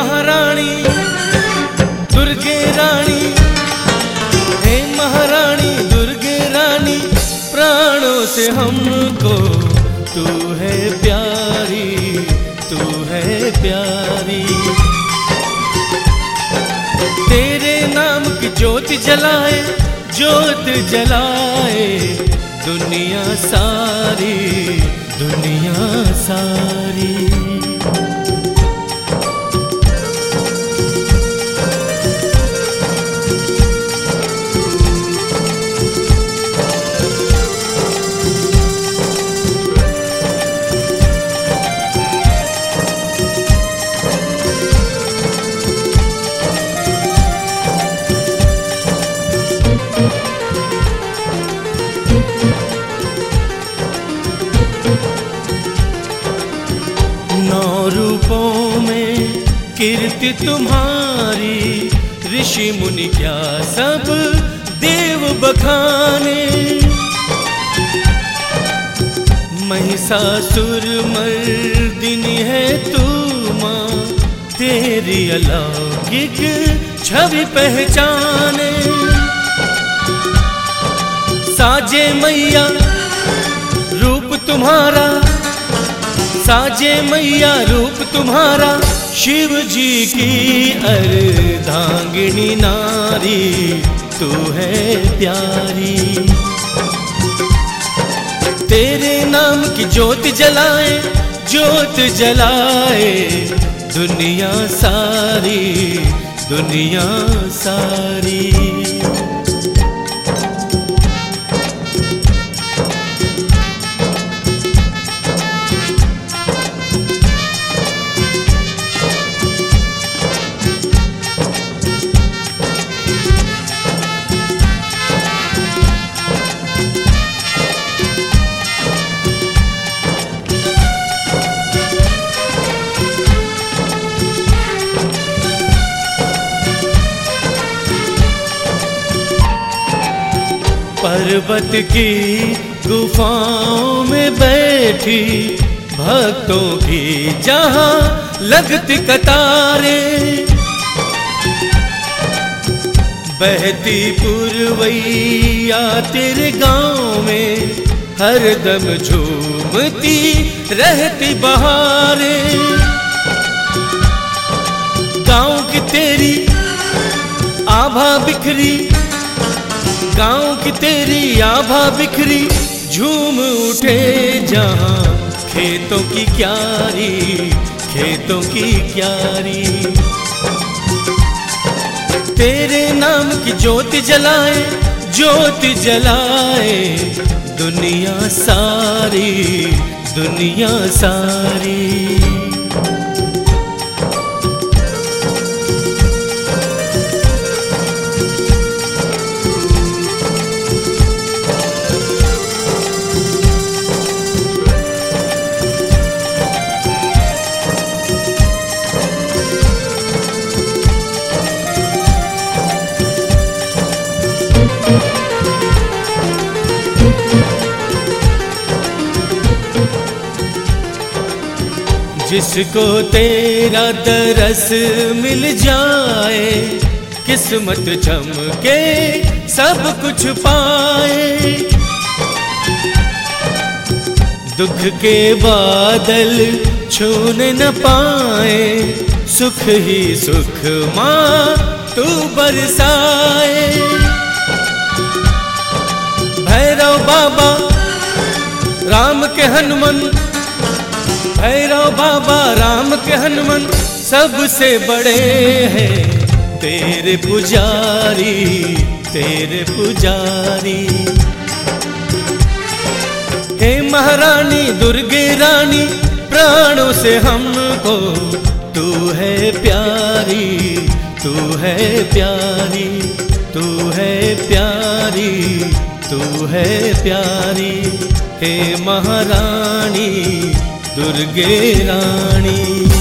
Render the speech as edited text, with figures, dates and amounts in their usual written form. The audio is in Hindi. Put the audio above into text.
महारानी दुर्गे रानी, हे महारानी दुर्गे रानी, प्राणों से हमको तू है प्यारी, तू है प्यारी। तेरे नाम की ज्योति जलाए, ज्योत जलाए दुनिया सारी, दुनिया सारी। नौ रूपों में कीर्ति तुम्हारी, ऋषि मुनि क्या सब देव बखाने। महिषासुर मर्दिनी है तू माँ, तेरी अलौकिक छवि पहचाने। साजे मैया रूप तुम्हारा, साजे मैया रूप तुम्हारा, शिव जी की अर्धांगिनी नारी, तू है प्यारी। तेरे नाम की ज्योत जलाए, ज्योत जलाए दुनिया सारी, दुनिया सारी। पर्वत की गुफाओं में बैठी, भक्तों की जहां लगती कतारें। बहती पुरवैया तेरे गांव में, हरदम झूमती रहती बहारें। गांव की तेरी आभा बिखरी, गांव की तेरी आभा बिखरी, झूम उठे जहां खेतों की क्यारी, खेतों की क्यारी। तेरे नाम की ज्योति जलाए, ज्योति जलाए दुनिया सारी, दुनिया सारी। जिसको तेरा दरस मिल जाए, किस्मत चमके सब कुछ पाए। दुख के बादल छूने न पाए, सुख ही सुख माँ तू बरसाए। भैरव बाबा राम के हनुमान, भैरव बाबा राम के हनुमान, सबसे बड़े हैं तेरे पुजारी, तेरे पुजारी। हे महारानी दुर्गे रानी, प्राणों से हमको तू है प्यारी, तू है प्यारी, तू है प्यारी, तू है प्यारी। हे महारानी दुर्गे रानी।